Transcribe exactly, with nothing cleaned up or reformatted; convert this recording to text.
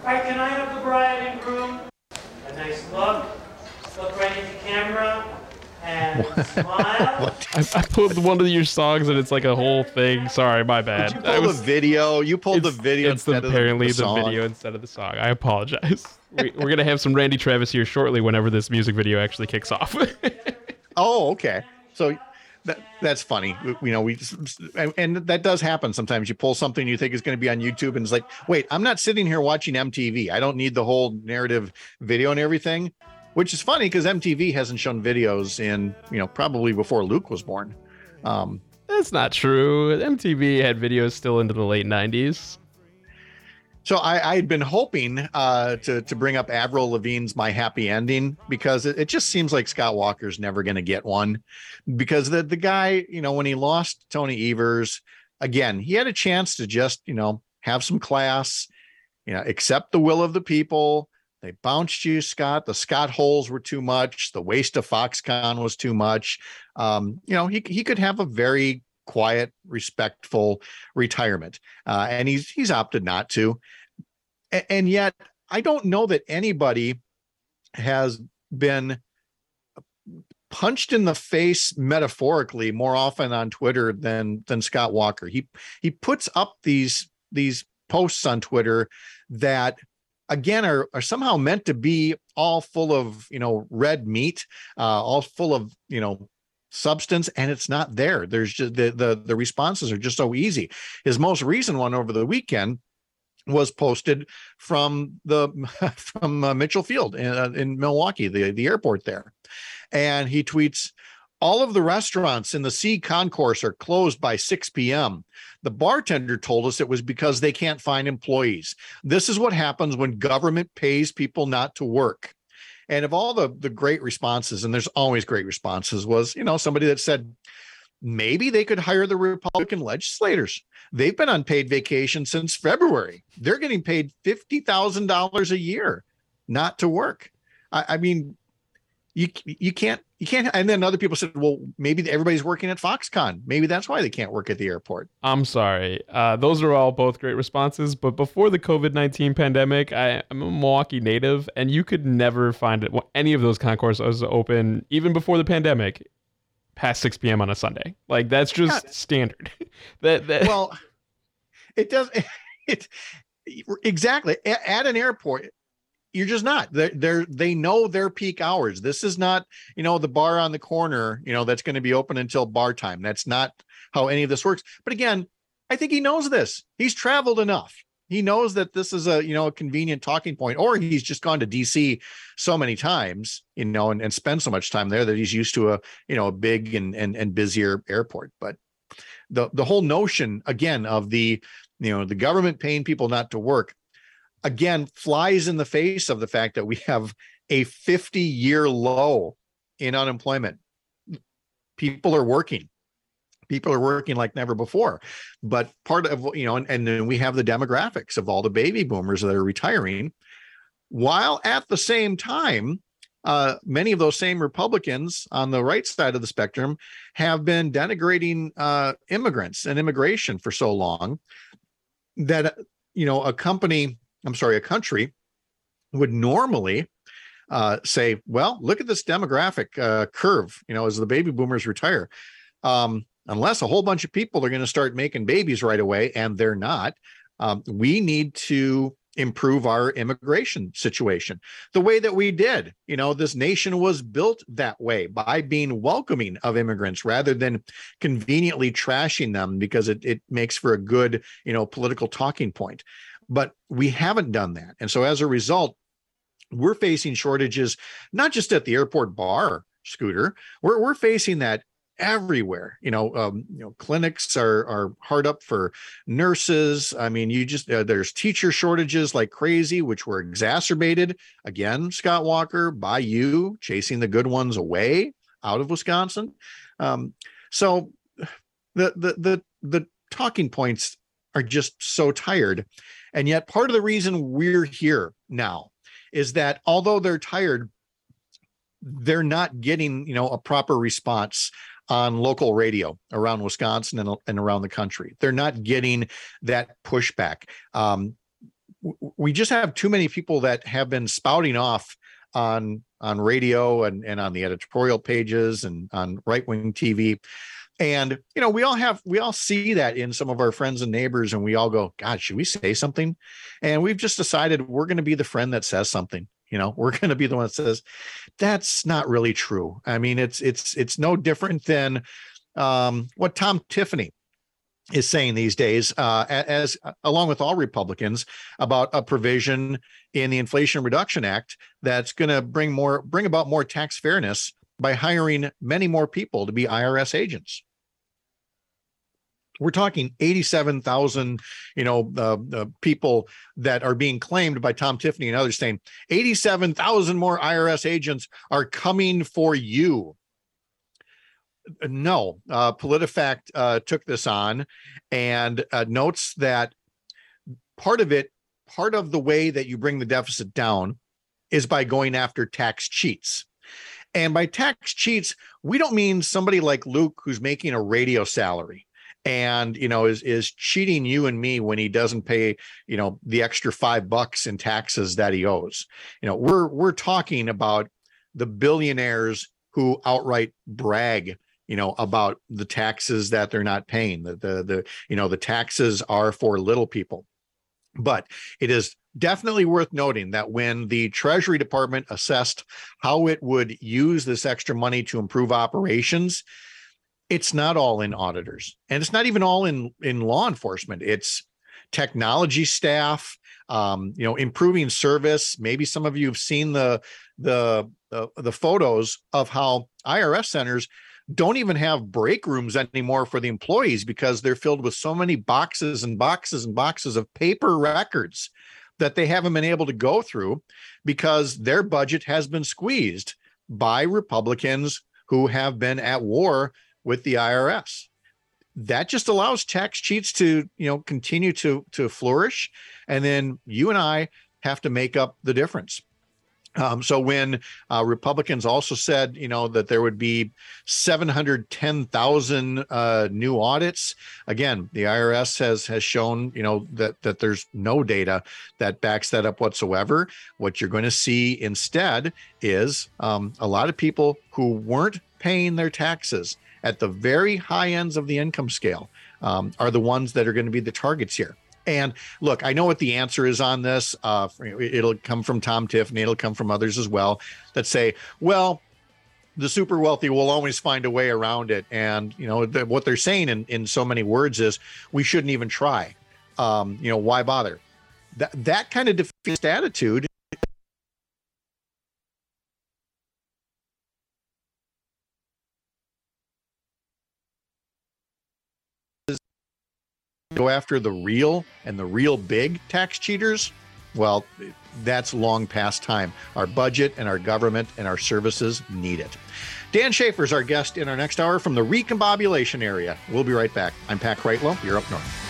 right, can I have the bride and groom? A nice look. Look right into camera. And smile. I, I pulled one of your songs and it's like a whole thing. Sorry, my bad. Did you pull was, the video? You pulled the video it's the, instead apparently of the, the, the video instead of the song. I apologize. we, we're going to have some Randy Travis here shortly whenever this music video actually kicks off. Oh, okay. So that that's funny. You know, we and that does happen sometimes. You pull something you think is going to be on YouTube and it's like, wait, I'm not sitting here watching M T V. I don't need the whole narrative video and everything. Which is funny because M T V hasn't shown videos in, you know, probably before Luke was born. Um, That's not true. M T V had videos still into the late nineties. So I, I had been hoping uh, to to bring up Avril Lavigne's "My Happy Ending" because it, it just seems like Scott Walker's never going to get one. Because the the guy, you know, when he lost Tony Evers, again, he had a chance to just, you know, have some class, you know, accept the will of the people. They bounced you, Scott. The Scott holes were too much. The waste of Foxconn was too much. Um, you know, he he could have a very quiet, respectful retirement, uh, and he's he's opted not to. A- and yet, I don't know that anybody has been punched in the face metaphorically more often on Twitter than than Scott Walker. He he puts up these these posts on Twitter that, again, are, are somehow meant to be all full of, you know, red meat, uh, all full of, you know, substance, and it's not there. There's just the, the, the responses are just so easy. His most recent one over the weekend was posted from the, from uh, Mitchell Field in, uh, in Milwaukee, the, the airport there. And he tweets, "All of the restaurants in the C concourse are closed by six p.m. The bartender told us it was because they can't find employees. This is what happens when government pays people not to work." And of all the, the great responses, and there's always great responses, was, you know, somebody that said, maybe they could hire the Republican legislators. They've been on paid vacation since February. They're getting paid fifty thousand dollars a year not to work. I, I mean, you you can't you can't. And then other people said, well, maybe everybody's working at Foxconn. Maybe that's why they can't work at the airport. I'm sorry. Uh, those are all both great responses. But before the COVID nineteen pandemic, I, I'm a Milwaukee native, and you could never find it, any of those concourses open, even before the pandemic, past six p.m. on a Sunday. Like, that's just yeah. standard. that, that Well, it does. It, exactly. At an airport, you're just not. They're, they're, they know their peak hours. This is not, you know, the bar on the corner, you know, that's going to be open until bar time. That's not how any of this works. But again, I think he knows this. He's traveled enough. He knows that this is a, you know, a convenient talking point, or he's just gone to D C so many times, you know, and, and spent so much time there that he's used to a, you know, a big and, and, and busier airport. But the, the whole notion, again, of the, you know, the government paying people not to work, again, flies in the face of the fact that we have a fifty year low in unemployment. People are working. People are working like never before. But part of, you know, and, and then we have the demographics of all the baby boomers that are retiring, while at the same time, uh, many of those same Republicans on the right side of the spectrum have been denigrating uh, immigrants and immigration for so long that, you know, a company, I'm sorry, a country would normally uh, say, well, look at this demographic uh, curve, you know, as the baby boomers retire. Um, unless a whole bunch of people are going to start making babies right away, and they're not, um, we need to improve our immigration situation the way that we did. You know, this nation was built that way, by being welcoming of immigrants rather than conveniently trashing them because it, it makes for a good, you know, political talking point. But we haven't done that. And so as a result, we're facing shortages, not just at the airport bar, Scooter. We're, we're facing that everywhere. You know, um, you know, clinics are are hard up for nurses. I mean, you just uh, there's teacher shortages like crazy, which were exacerbated again, Scott Walker, by you chasing the good ones away out of Wisconsin. Um, so the the the the talking points are just so tired, and yet part of the reason we're here now is that although they're tired, they're not getting, you know, a proper response on local radio around Wisconsin and, and around the country. They're not getting that pushback. Um, we just have too many people that have been spouting off on on radio and, and on the editorial pages and on right-wing T V. And, you know, we all have, we all see that in some of our friends and neighbors, and we all go, God, should we say something? And we've just decided we're going to be the friend that says something. You know, we're going to be the one that says, that's not really true. I mean, it's, it's, it's no different than um, what Tom Tiffany is saying these days, uh, as along with all Republicans, about a provision in the Inflation Reduction Act that's going to bring more, bring about more tax fairness by hiring many more people to be I R S agents. We're talking eighty-seven thousand, you know, uh, uh, people that are being claimed by Tom Tiffany and others, saying eighty-seven thousand more I R S agents are coming for you. No, uh, PolitiFact uh, took this on and uh, notes that part of it, part of the way that you bring the deficit down is by going after tax cheats. And by tax cheats, we don't mean somebody like Luke who's making a radio salary and, you know, is, is cheating you and me when he doesn't pay, you know, the extra five bucks in taxes that he owes. You know, we're, we're talking about the billionaires who outright brag, you know, about the taxes that they're not paying. The, the, the, you know, the taxes are for little people. But it is definitely worth noting that when the Treasury Department assessed how it would use this extra money to improve operations, it's not all in auditors, and it's not even all in, in law enforcement. It's technology staff, um, you know, improving service. Maybe some of you have seen the, the, the, the photos of how I R S centers don't even have break rooms anymore for the employees because they're filled with so many boxes and boxes and boxes of paper records that they haven't been able to go through because their budget has been squeezed by Republicans who have been at war with the I R S. That just allows tax cheats to, you know, continue to, to flourish. And then you and I have to make up the difference. Um, so when uh, Republicans also said, you know, that there would be seven hundred ten thousand uh, new audits, again, the I R S has has shown, you know, that that there's no data that backs that up whatsoever. What you're going to see instead is um, a lot of people who weren't paying their taxes at the very high ends of the income scale um, are the ones that are going to be the targets here. And look, I know what the answer is on this. Uh, it'll come from Tom Tiffany. It'll come from others as well that say, well, the super wealthy will always find a way around it. And, you know, the, what they're saying in, in so many words is we shouldn't even try. Um, you know, why bother? That, that kind of defeatist attitude go after the real and the real big tax cheaters, well, that's long past time. Our budget and our government and our services need it. Dan Schaefer is our guest in our next hour from the recombobulation area. We'll be right back. I'm Pat Kreitlow. You're up north.